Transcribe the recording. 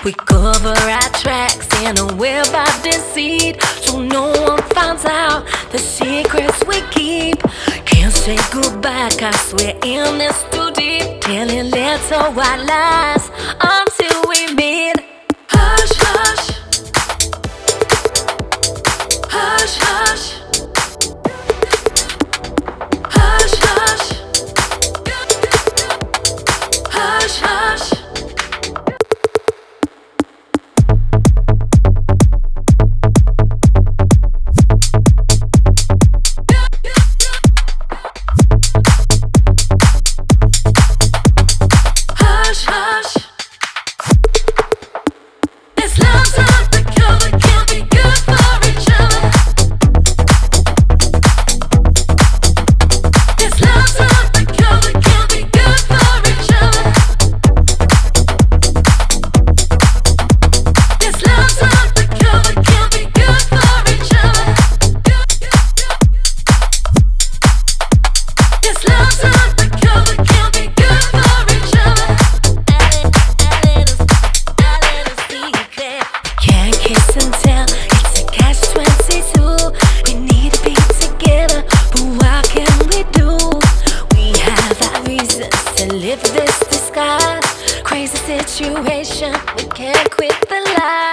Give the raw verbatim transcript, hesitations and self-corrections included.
We cover our tracks in a web of deceit, so no one finds out the secrets we keep. Can't say goodbye cause we're in this too deep, telling little white lies until we meet. Hush, hush. Hush, hush. Hush, hush. Hush, hush. Hush, hush. This love's undercover, can't be good for each other. This love's undercover, can't be good for each other. This love's undercover, can't be good for each other. This love's undercover, can't be good for each other. Can't kiss and tell, it's a catch twenty-two. We need to be together, but what can we do? We have our reasons to live this disguise. Crazy situation, we can't quit the lie.